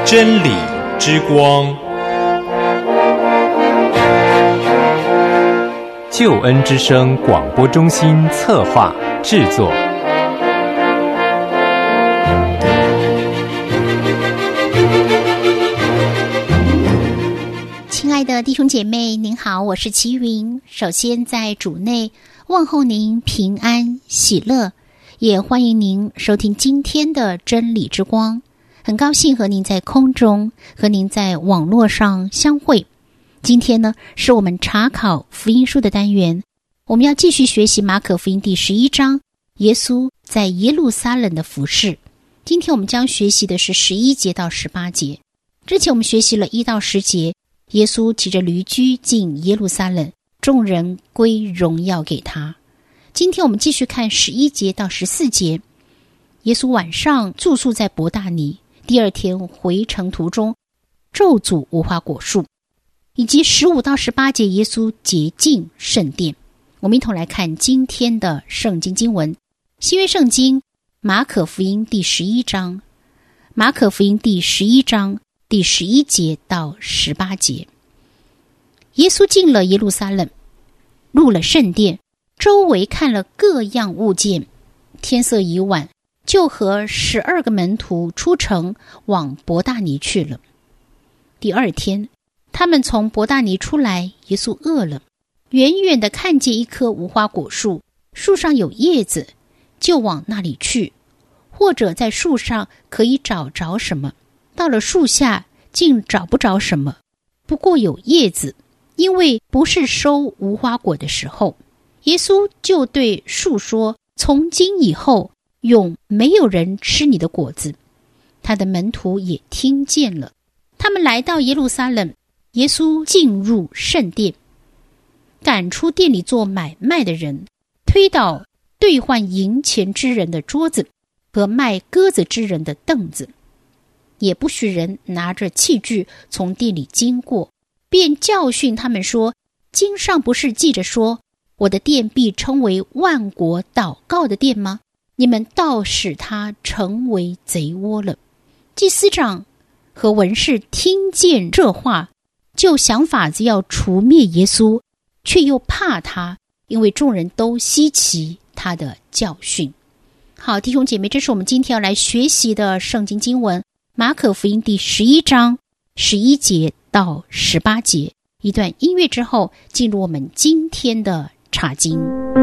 真理之光， 救恩之声广播中心策划制作。 亲爱的弟兄姐妹，您好，我是齐云。首先在主内问候您平安喜乐，也欢迎您收听今天的真理之光。很高兴和您在空中，和您在网络上相会。今天呢，是我们查考福音书的单元，我们要继续学习马可福音第11章，耶稣在耶路撒冷的服事。今天我们将学习的是11节到18节。之前我们学习了1到10节，耶稣骑着驴驹进耶路撒冷，众人归荣耀给他。今天我们继续看11节到14节。耶稣晚上住宿在伯大尼，第二天回程途中咒诅无花果树，以及15到18节耶稣洁净圣殿。我们一同来看今天的圣经经文，新约圣经马可福音第11章，马可福音第11章第11节到18节。耶稣进了耶路撒冷，入了圣殿，周围看了各样物件。天色已晚，就和12个门徒出城往伯大尼去了。第二天，他们从伯大尼出来，耶稣饿了，远远地看见一棵无花果树，树上有叶子，就往那里去，或者在树上可以找着什么。到了树下，竟找不着什么，不过有叶子，因为不是收无花果的时候。耶稣就对树说：从今以后，永没有人吃你的果子。他的门徒也听见了。他们来到耶路撒冷，耶稣进入圣殿，赶出店里做买卖的人，推倒兑换银钱之人的桌子和卖鸽子之人的凳子，也不许人拿着器具从店里经过，便教训他们说：经上不是记着说，我的殿必称为万国祷告的殿吗？你们倒使它成为贼窝了。祭司长和文士听见这话，就想法子要除灭耶稣，却又怕他，因为众人都稀奇他的教训。好，弟兄姐妹，这是我们今天要来学习的圣经经文，马可福音第11章11节到18节。一段音乐之后，进入我们今天的查经。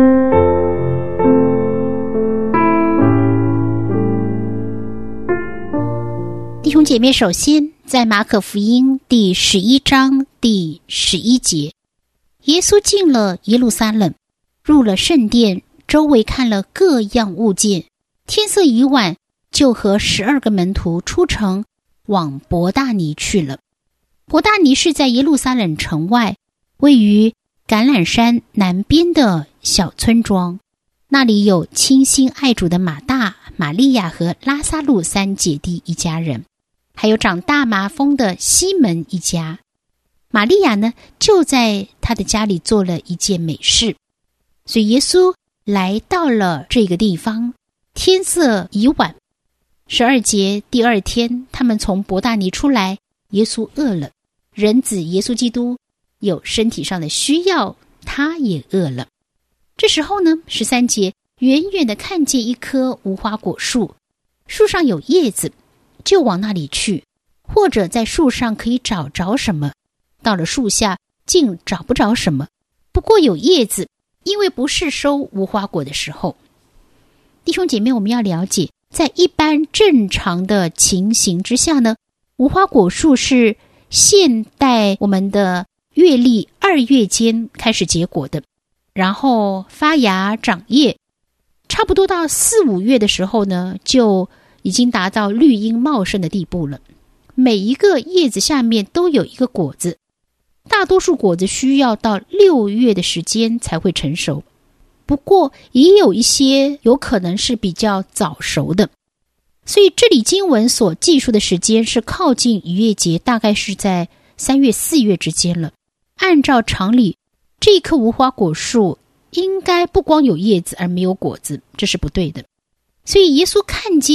弟兄姐妹，首先在马可福音第11章第11节，耶稣进了耶路撒冷，入了圣殿，周围看了各样物件。天色已晚，就和12个门徒出城往伯大尼去了。伯大尼是在耶路撒冷城外，位于橄榄山南边的小村庄，那里有倾心爱主的马大、玛利亚和拉撒路3姐弟一家人，还有长大麻风的西门一家。玛利亚呢，就在他的家里做了一件美事。所以耶稣来到了这个地方，天色已晚。12节，第二天，他们从伯大尼出来，耶稣饿了。人子耶稣基督有身体上的需要，他也饿了。这时候呢，13节，远远地看见一棵无花果树，树上有叶子，就往那里去，或者在树上可以找着什么。到了树下，竟找不着什么，不过有叶子，因为不是收无花果的时候。弟兄姐妹，我们要了解，在一般正常的情形之下呢，无花果树是现代我们的月历2月间开始结果的，然后发芽长叶，差不多到4、5月的时候呢，就已经达到绿荫茂盛的地步了。每一个叶子下面都有一个果子，大多数果子需要到6月的时间才会成熟，不过也有一些有可能是比较早熟的。所以这里经文所记述的时间是靠近逾越节，大概是在3月、4月之间了。按照常理，这棵无花果树应该不光有叶子而没有果子，这是不对的。所以耶稣看见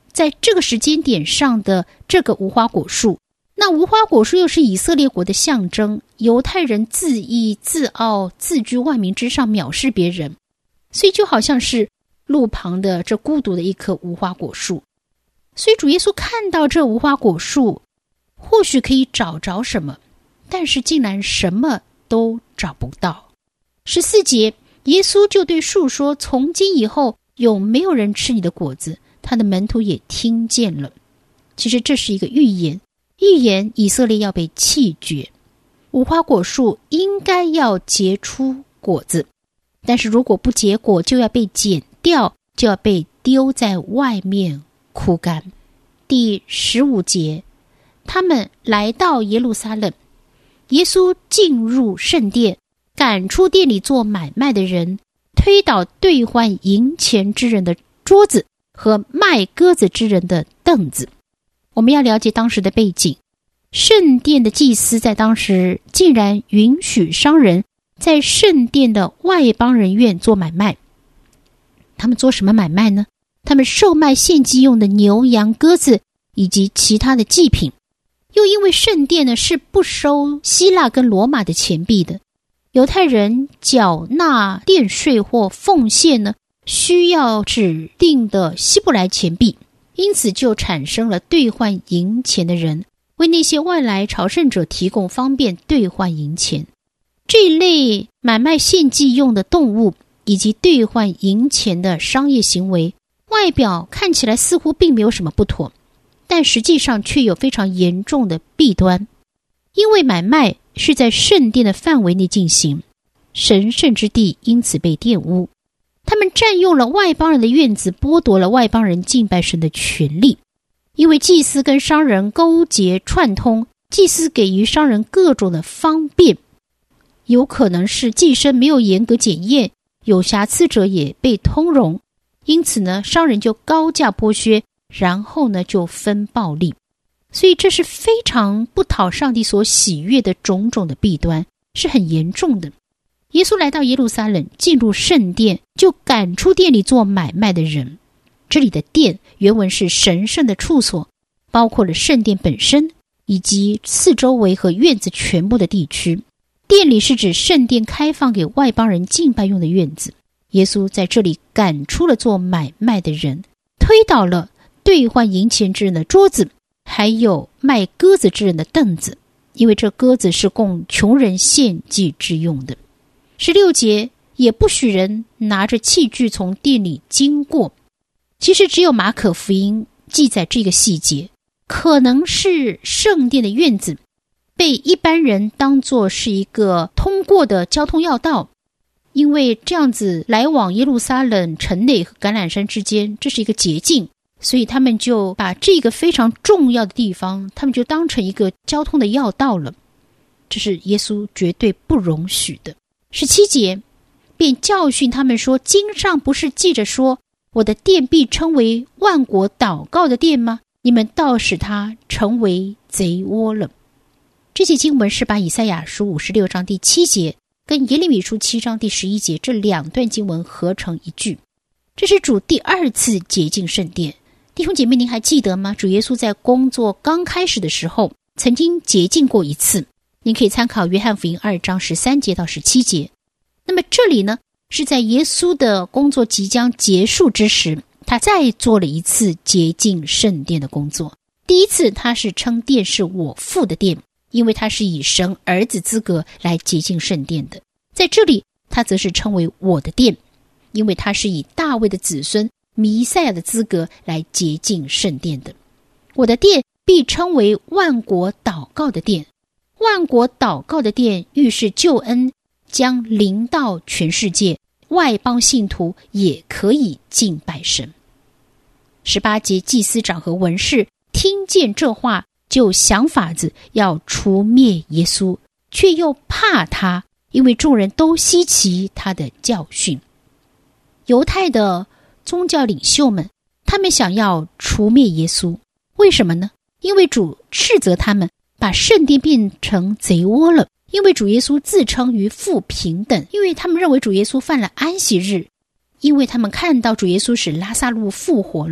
在这个时间点上的这个无花果树，那无花果树又是以色列国的象征，犹太人自义自傲，自居万民之上，藐视别人，所以就好像是路旁的这孤独的一棵无花果树。所以主耶稣看到这无花果树，或许可以找着什么，但是竟然什么都找不到。14节，耶稣就对树说，从今以后永没有人吃你的果子。他的门徒也听见了。其实这是一个预言以色列要被弃绝，无花果树应该要结出果子，但是如果不结果，就要被剪掉，就要被丢在外面枯干。第15节，他们来到耶路撒冷，耶稣进入圣殿，赶出店里做买卖的人，推倒兑换银钱之人的桌子和卖鸽子之人的凳子。我们要了解当时的背景，圣殿的祭司在当时竟然允许商人在圣殿的外邦人院做买卖。他们做什么买卖呢？他们售卖献祭用的牛羊鸽子以及其他的祭品。又因为圣殿呢是不收希腊跟罗马的钱币的，犹太人缴纳殿税或奉献呢需要指定的希伯来钱币，因此就产生了兑换银钱的人，为那些外来朝圣者提供方便兑换银钱。这一类买卖献祭用的动物以及兑换银钱的商业行为，外表看起来似乎并没有什么不妥，但实际上却有非常严重的弊端。因为买卖是在圣殿的范围内进行，神圣之地因此被玷污。他们占用了外邦人的院子，剥夺了外邦人敬拜神的权利。因为祭司跟商人勾结串通，祭司给予商人各种的方便，有可能是祭牲没有严格检验，有瑕疵者也被通融，因此呢，商人就高价剥削，然后呢就分暴利。所以这是非常不讨上帝所喜悦的种种的弊端，是很严重的。耶稣来到耶路撒冷，进入圣殿，就赶出店里做买卖的人。这里的殿原文是神圣的处所，包括了圣殿本身以及四周围和院子全部的地区。殿里是指圣殿开放给外邦人敬拜用的院子。耶稣在这里赶出了做买卖的人，推倒了兑换银钱之人的桌子，还有卖鸽子之人的凳子，因为这鸽子是供穷人献祭之用的。16节，也不许人拿着器具从店里经过。其实只有马可福音记载这个细节，可能是圣殿的院子被一般人当作是一个通过的交通要道，因为这样子来往耶路撒冷城内和橄榄山之间，这是一个捷径，所以他们就把这个非常重要的地方，他们就当成一个交通的要道了。这是耶稣绝对不容许的。17节，便教训他们说，经上不是记着说，我的殿必称为万国祷告的殿吗？你们倒使它成为贼窝了。这节经文是把以赛亚书56章第7节跟耶利米书7章第11节这两段经文合成一句。这是主第二次洁净圣殿。弟兄姐妹，您还记得吗？主耶稣在工作刚开始的时候曾经洁净过一次，您可以参考约翰福音2章13节到17节。那么这里呢，是在耶稣的工作即将结束之时，他再做了一次洁净圣殿的工作。第一次他是称殿是我父的殿，因为他是以神儿子资格来洁净圣殿的。在这里他则是称为我的殿，因为他是以大卫的子孙弥赛亚的资格来洁净圣殿的。我的殿必称为万国祷告的殿。万国祷告的殿预示救恩将临到全世界，外邦信徒也可以敬拜神。18节，祭司长和文士听见这话，就想法子要除灭耶稣，却又怕他，因为众人都稀奇他的教训。犹太的宗教领袖们，他们想要除灭耶稣，为什么呢？因为主斥责他们把圣殿变成贼窝了，因为主耶稣自称与父平等，因为他们认为主耶稣犯了安息日，因为他们看到主耶稣使拉撒路复活了，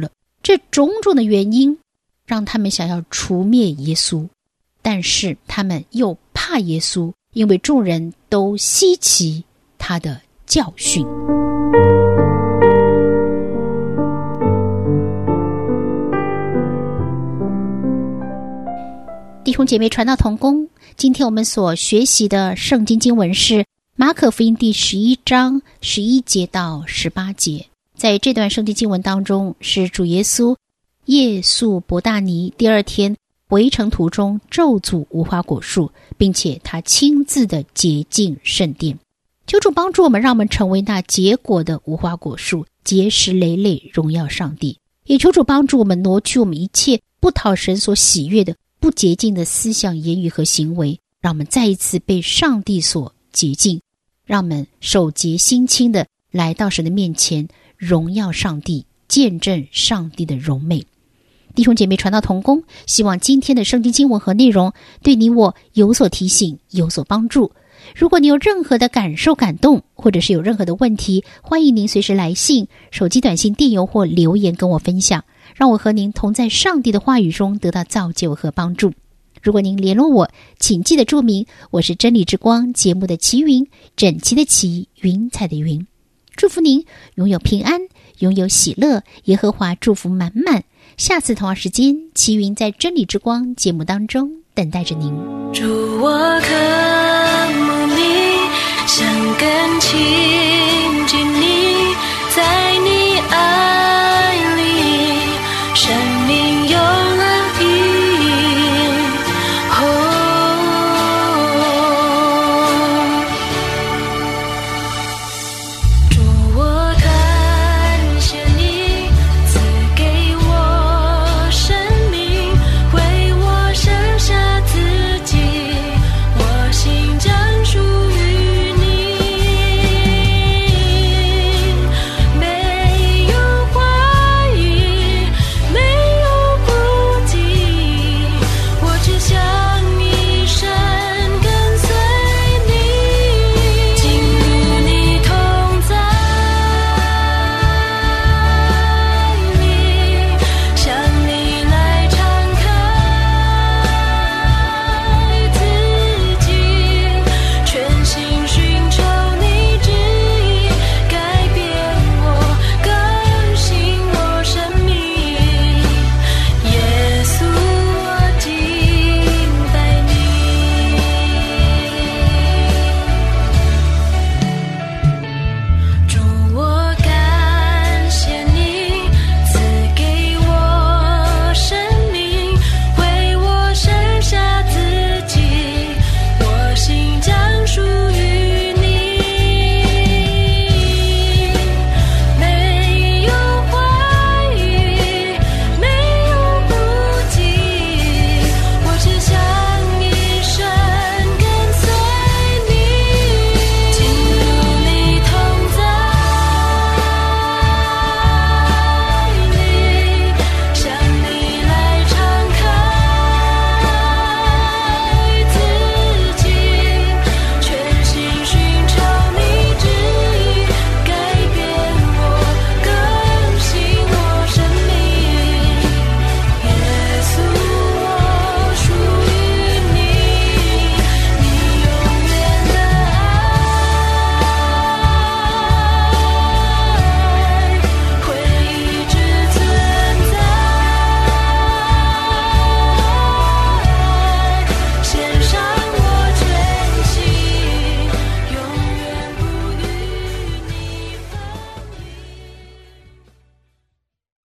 这种种的原因让他们想要除灭耶稣，但是他们又怕耶稣，因为众人都稀奇他的教训。弟兄姐妹传道同工，今天我们所学习的圣经经文是马可福音第11章11节到18节。在这段圣经经文当中，是主耶稣夜宿伯大尼，第二天回程途中咒诅无花果树，并且他亲自的洁净圣殿。求主帮助我们，让我们成为那结果的无花果树，结实累累，荣耀上帝。也求主帮助我们挪去我们一切不讨神所喜悦的不洁净的思想、言语和行为，让我们再一次被上帝所洁净，让我们手洁心清的来到神的面前，荣耀上帝，见证上帝的荣美。弟兄姐妹传道同工，希望今天的圣经经文和内容对你我有所提醒，有所帮助。如果你有任何的感受、感动，或者是有任何的问题，欢迎您随时来信、手机短信、电邮或留言跟我分享，让我和您同在上帝的话语中得到造就和帮助。如果您联络我，请记得注明我是真理之光节目的齐云，整齐的齐，云彩的云。祝福您拥有平安，拥有喜乐，耶和华祝福满满。下次同样时间，齐云在真理之光节目当中等待着您。 主，我渴慕你，像根基